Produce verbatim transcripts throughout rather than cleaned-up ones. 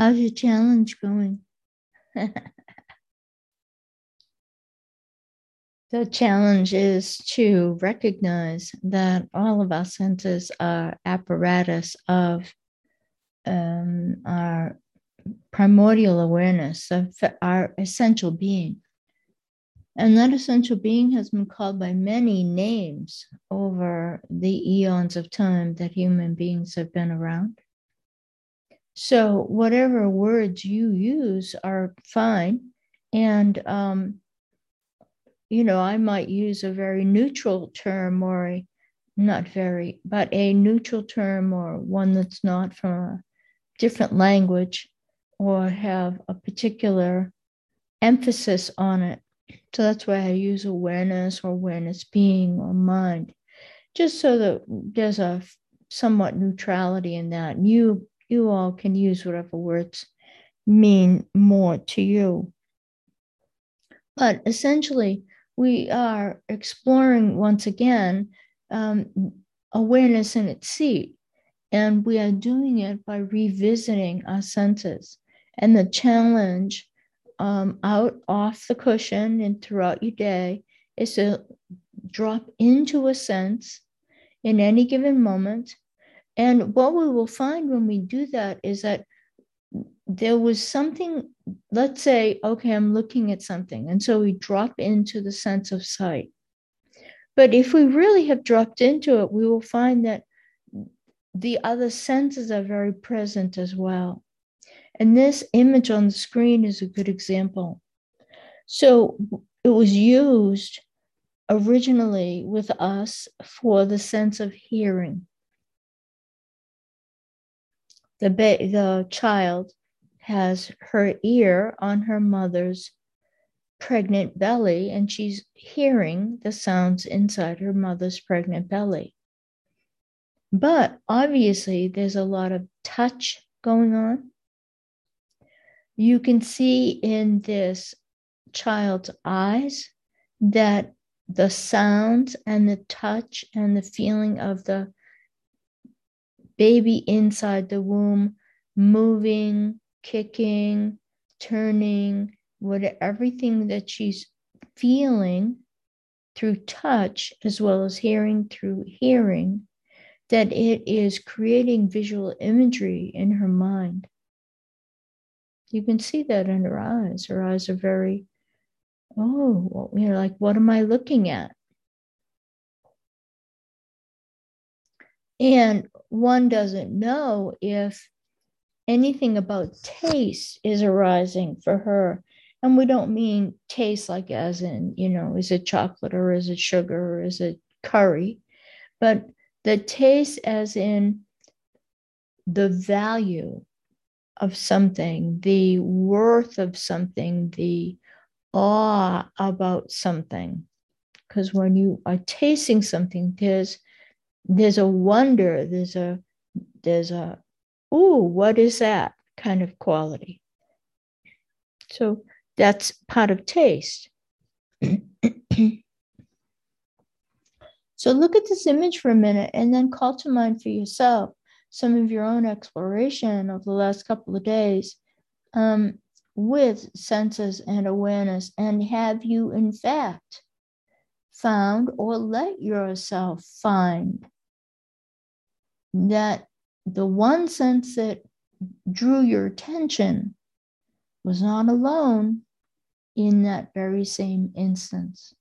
How's your challenge going? The challenge is to recognize that all of our senses are apparatus of um, our primordial awareness, of our essential being. And that essential being has been called by many names over the eons of time that human beings have been around. So, whatever words you use are fine. And um, you know, I might use a very neutral term or a not very, but a neutral term or one that's not from a different language or have a particular emphasis on it. So that's why I use awareness or awareness being or mind, just so that there's a somewhat neutrality in that. And you you all can use whatever words mean more to you. But essentially, we are exploring once again um, awareness in its seat. And we are doing it by revisiting our senses. And the challenge um, out off the cushion and throughout your day is to drop into a sense in any given moment. And what we will find when we do that is that there was something, let's say, okay, I'm looking at something. And so we drop into the sense of sight. But if we really have dropped into it, we will find that the other senses are very present as well. And this image on the screen is a good example. So it was used originally with us for the sense of hearing. The, ba- the child has her ear on her mother's pregnant belly, and she's hearing the sounds inside her mother's pregnant belly. But obviously, there's a lot of touch going on. You can see in this child's eyes that the sounds and the touch and the feeling of the baby inside the womb moving, kicking, turning, what everything that she's feeling through touch as well as hearing through hearing, that it is creating visual imagery in her mind. You can see that in her eyes. Her eyes are very, oh, you know, like, what am I looking at? And one doesn't know if anything about taste is arising for her. And we don't mean taste like as in, you know, is it chocolate or is it sugar or is it curry? But the taste as in the value of something, the worth of something, the awe about something. Because when you are tasting something, there's there's a wonder, there's a there's a ooh, what is that kind of quality. So that's part of taste. So look at this image for a minute and then call to mind for yourself some of your own exploration of the last couple of days um, with senses and awareness. And have you, in fact, found or let yourself find that the one sense that drew your attention was not alone in that very same instance?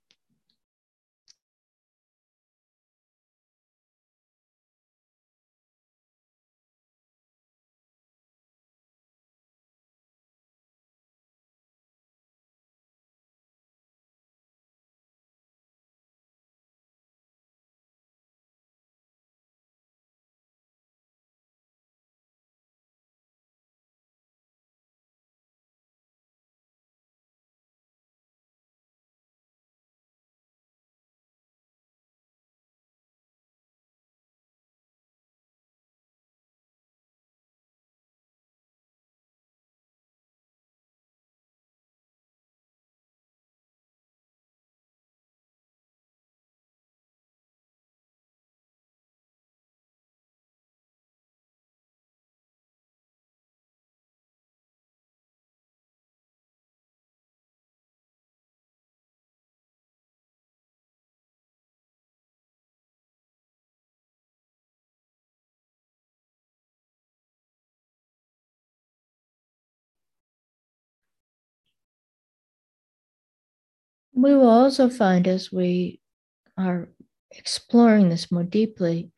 we will also find as we are exploring this more deeply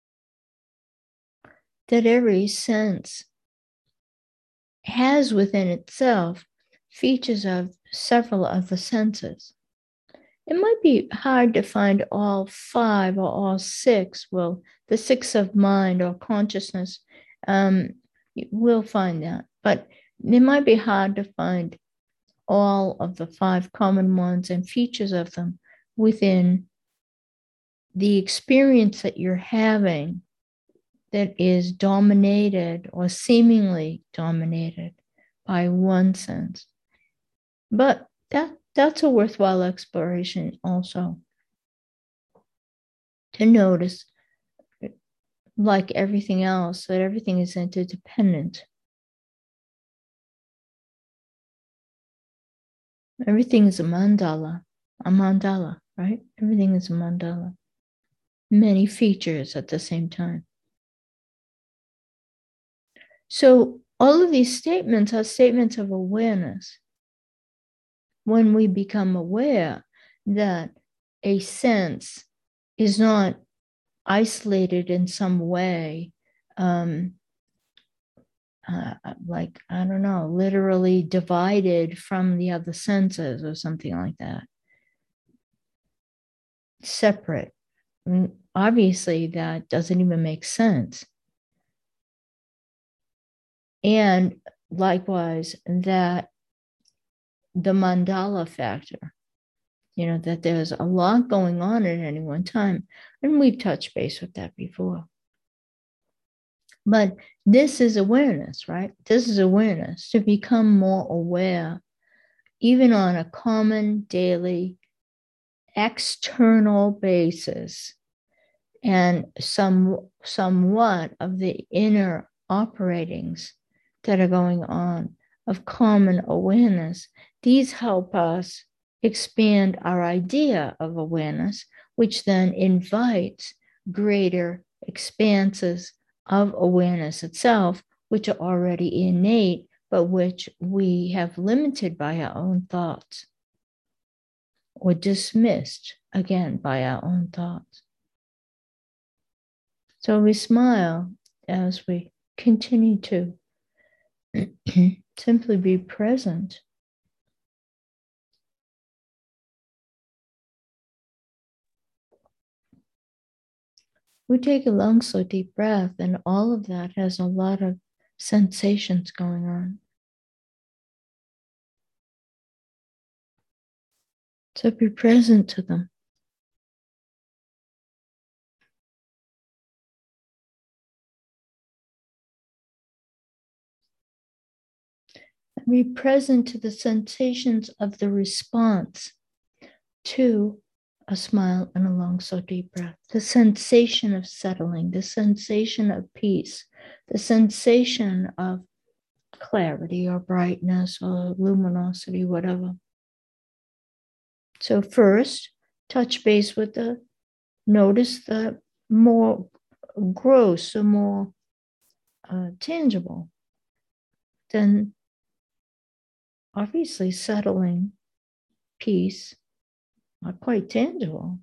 that every sense has within itself features of several of the senses. It might be hard to find all five or all six. Well, the six of mind or consciousness, um, we'll find that. But it might be hard to find all of the five common ones and features of them within the experience that you're having that is dominated or seemingly dominated by one sense. But that that's a worthwhile exploration also, to notice, like everything else, that everything is interdependent. Everything is a mandala, a mandala, right? Everything is a mandala. Many features at the same time. So all of these statements are statements of awareness. When we become aware that a sense is not isolated in some way, um, uh, like, I don't know, literally divided from the other senses or something like that, separate. I mean, obviously, that doesn't even make sense. And likewise, that the mandala factor, you know, that there's a lot going on at any one time. And we've touched base with that before. But this is awareness, right? This is awareness, to become more aware, even on a common daily external basis, and some somewhat of the inner operatings that are going on of common awareness. These help us expand our idea of awareness, which then invites greater expanses of awareness itself, which are already innate, but which we have limited by our own thoughts or dismissed, again, by our own thoughts. So we smile as we continue to simply be present. We take a long, slow, deep breath, and all of that has a lot of sensations going on. So be present to them. And be present to the sensations of the response to a smile and a long, slow, deep breath. The sensation of settling, the sensation of peace, the sensation of clarity or brightness or luminosity, whatever. So first, touch base with the, notice the more gross or more uh, tangible. Then obviously settling, peace are quite tangible.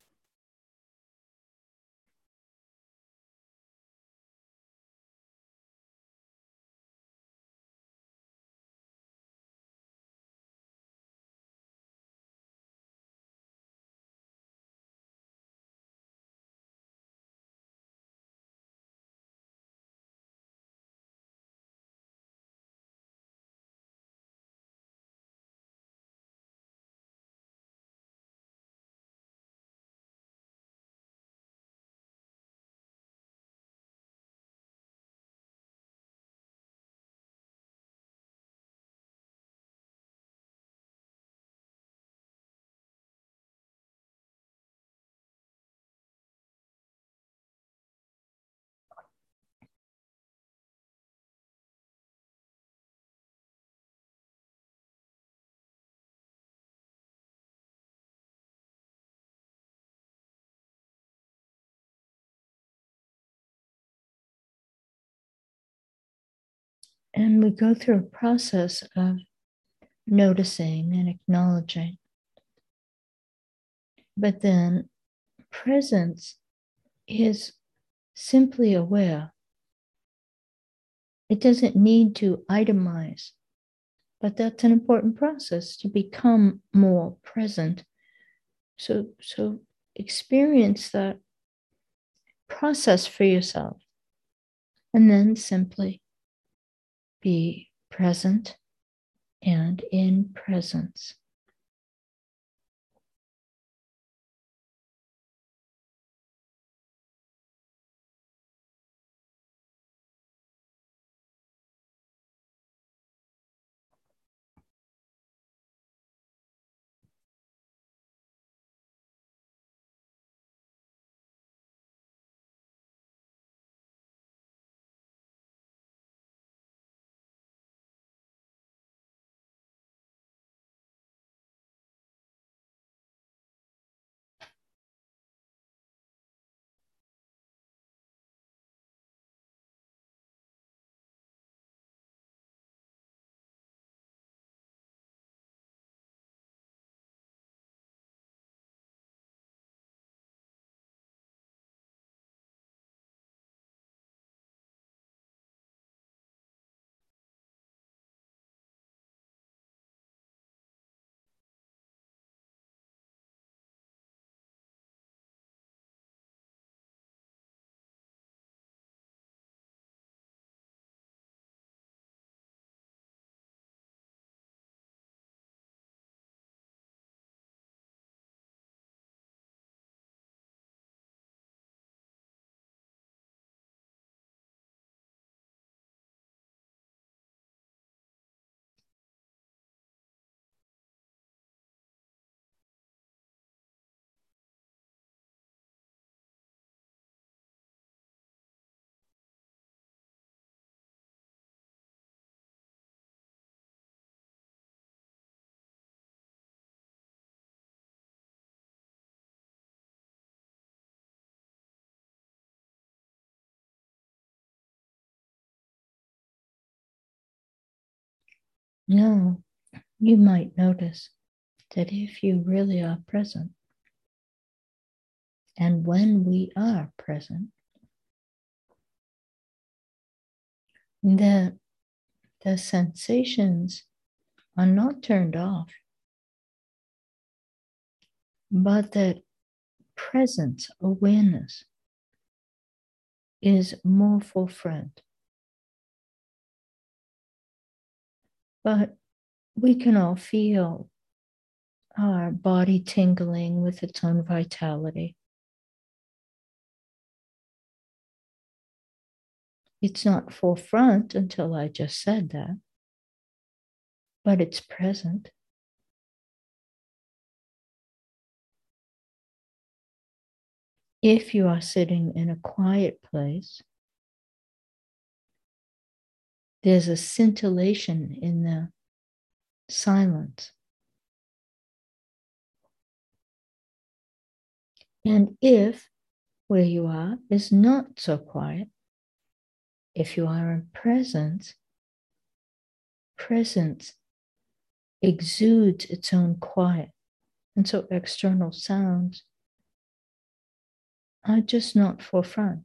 And we go through a process of noticing and acknowledging. But then presence is simply aware. It doesn't need to itemize, but that's an important process to become more present. So, so experience that process for yourself and then simply be present and in presence. Now, you might notice that if you really are present, and when we are present, that the sensations are not turned off, but that presence, awareness is more forefront. But we can all feel our body tingling with its own vitality. It's not forefront until I just said that, but it's present. If you are sitting in a quiet place, there's a scintillation in the silence. And if where you are is not so quiet, if you are in presence, presence exudes its own quiet. And so external sounds are just not forefront.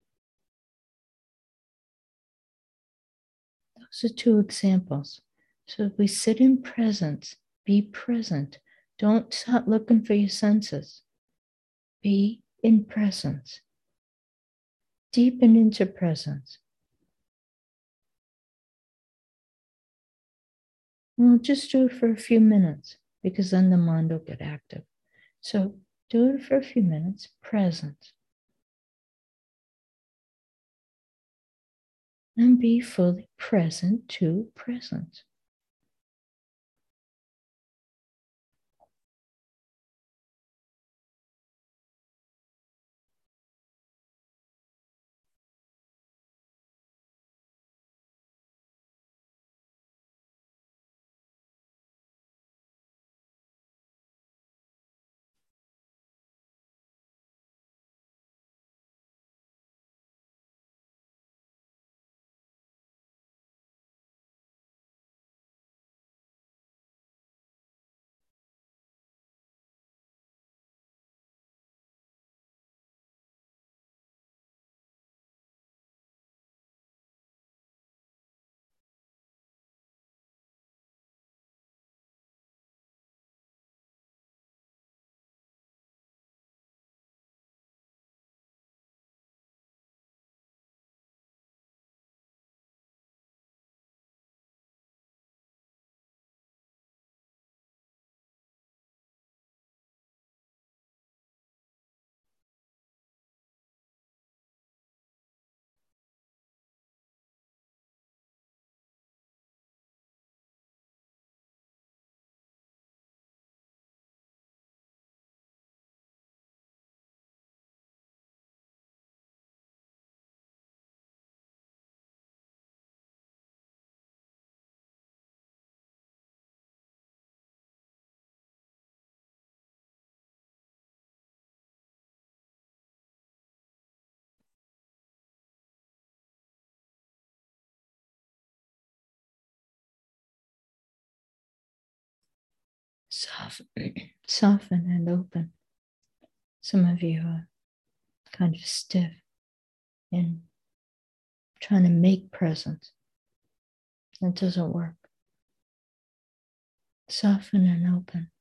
Those are two examples. So if we sit in presence, be present. Don't start looking for your senses. Be in presence. Deepen into presence. We'll just do it for a few minutes because then the mind will get active. So do it for a few minutes, present. And be fully present to present. Soften, soften and open. Some of you are kind of stiff and trying to make presence. It doesn't work. Soften and open.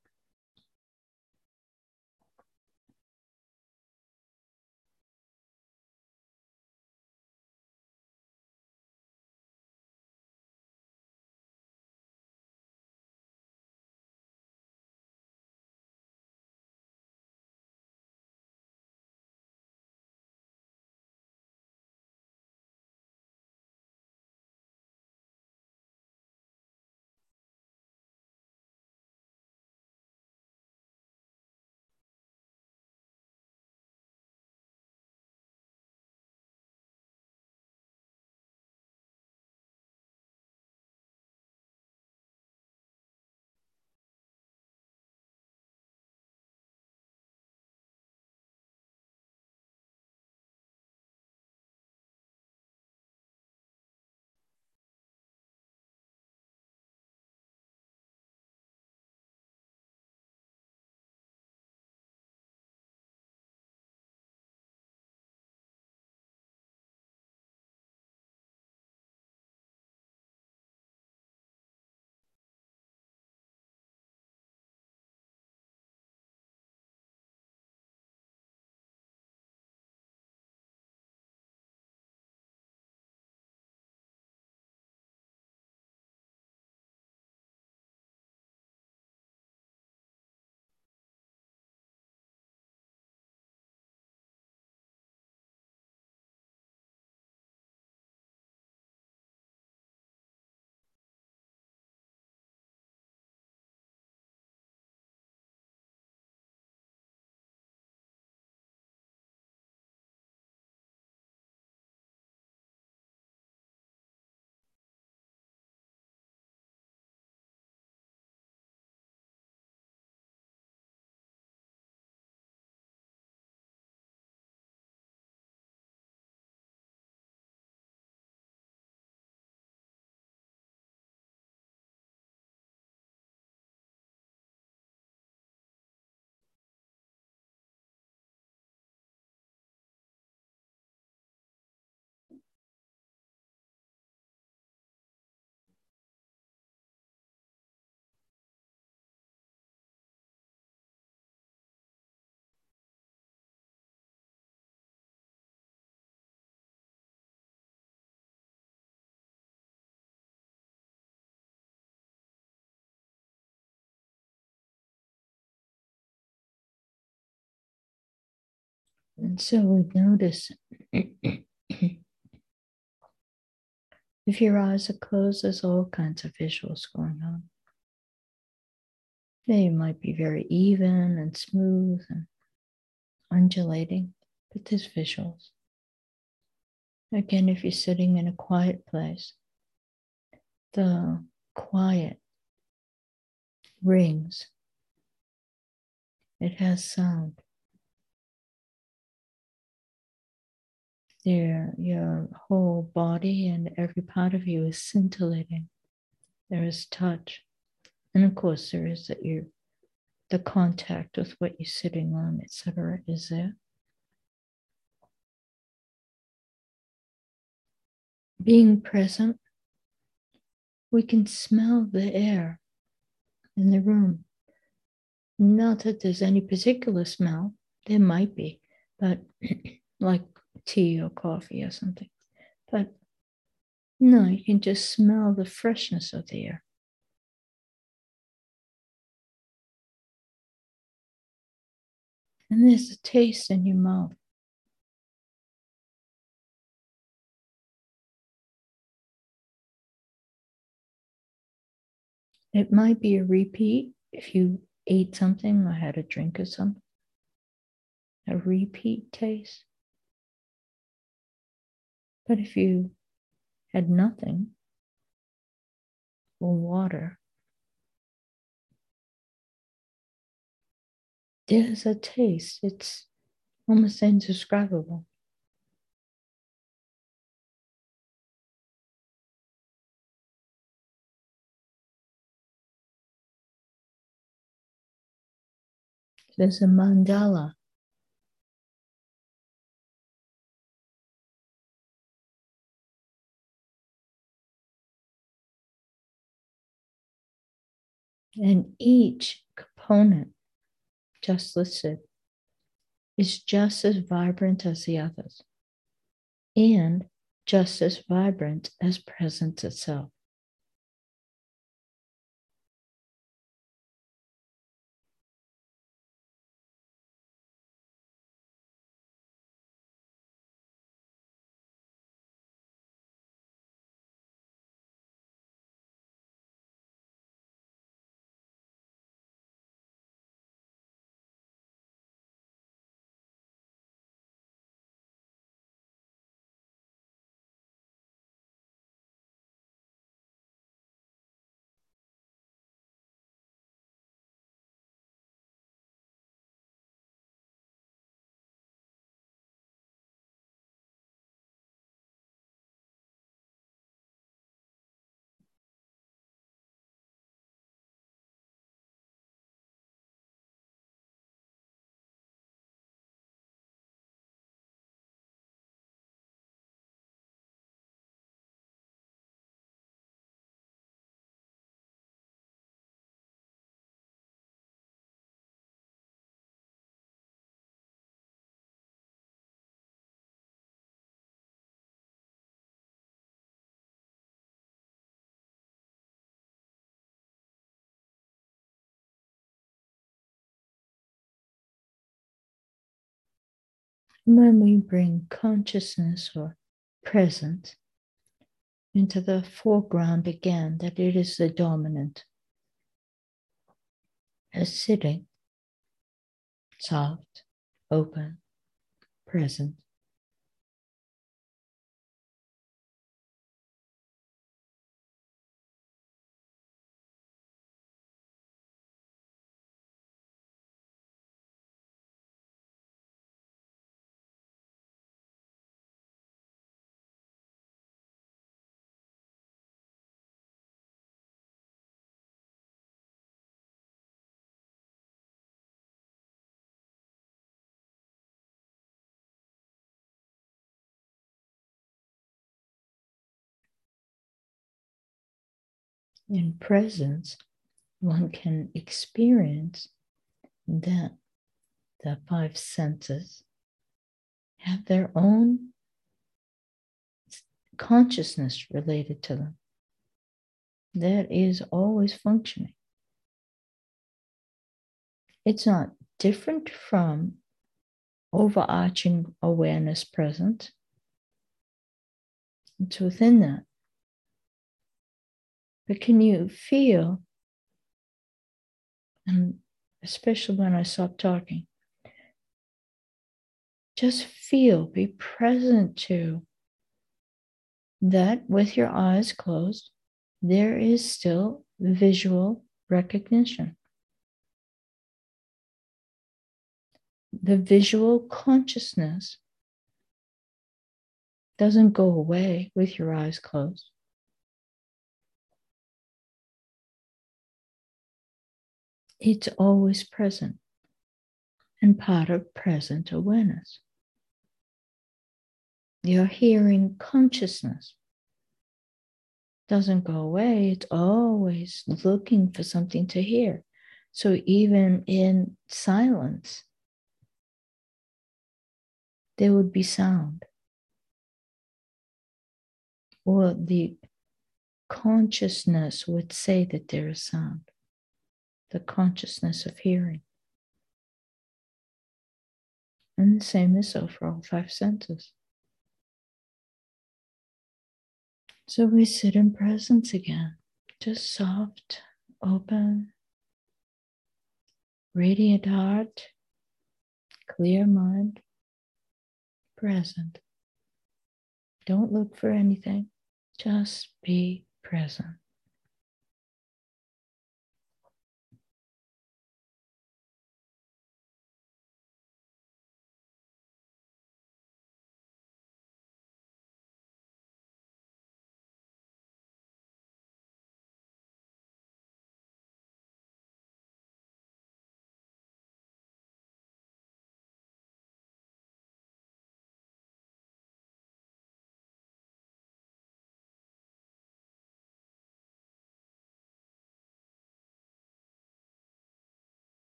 And so we notice if your eyes are closed, there's all kinds of visuals going on. They might be very even and smooth and undulating, but there's visuals. Again, if you're sitting in a quiet place, the quiet rings. It has sound. There, your whole body and every part of you is scintillating. There is touch. And of course, there is that you, the contact with what you're sitting on, et cetera, is there. Being present, we can smell the air in the room. Not that there's any particular smell, there might be, but like tea or coffee or something. But no, you can just smell the freshness of the air. And there's a taste in your mouth. It might be a repeat if you ate something or had a drink or something. A repeat taste. But if you had nothing or water, there's a taste. It's almost indescribable. There's a mandala. And each component just listed is just as vibrant as the others and just as vibrant as presence itself. When we bring consciousness or presence into the foreground again, that it is the dominant, as sitting, soft, open, present. In presence, one can experience that the five senses have their own consciousness related to them that is always functioning. It's not different from overarching awareness present. It's within that. But can you feel, and especially when I stop talking, just feel, be present to that with your eyes closed, there is still visual recognition. The visual consciousness doesn't go away with your eyes closed. It's always present and part of present awareness. Your hearing consciousness doesn't go away. It's always looking for something to hear. So even in silence, there would be sound. Or the consciousness would say that there is sound. The consciousness of hearing. And the same is so for all five senses. So we sit in presence again, just soft, open, radiant heart, clear mind, present. Don't look for anything, just be present.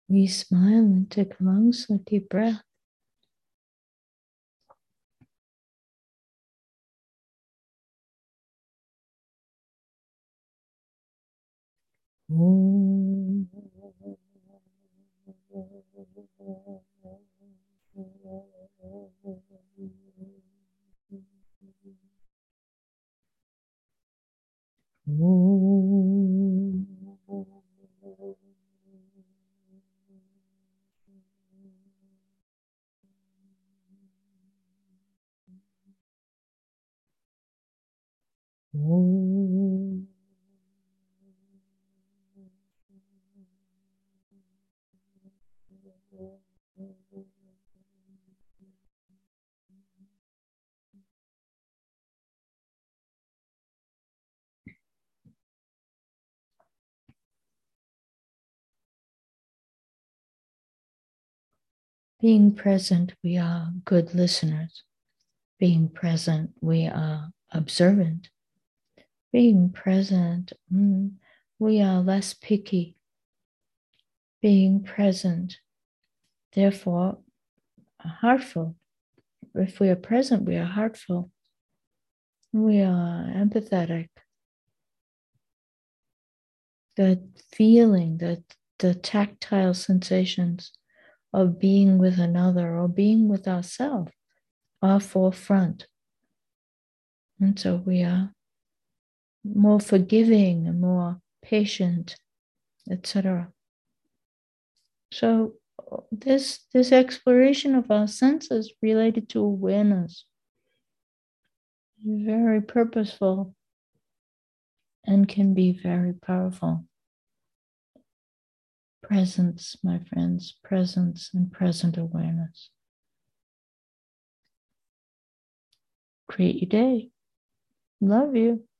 We smile and take a long, slow, deep breath. Om. Om. Om. Being present, we are good listeners. Being present, we are observant. Being present, mm, we are less picky. Being present, therefore, heartful. If we are present, we are heartful. We are empathetic. The feeling, the, the tactile sensations of being with another or being with ourselves are forefront. And so we are more forgiving and more patient, et cetera. So this, this exploration of our senses related to awareness is very purposeful and can be very powerful. Presence, my friends, presence and present awareness. Create your day. Love you.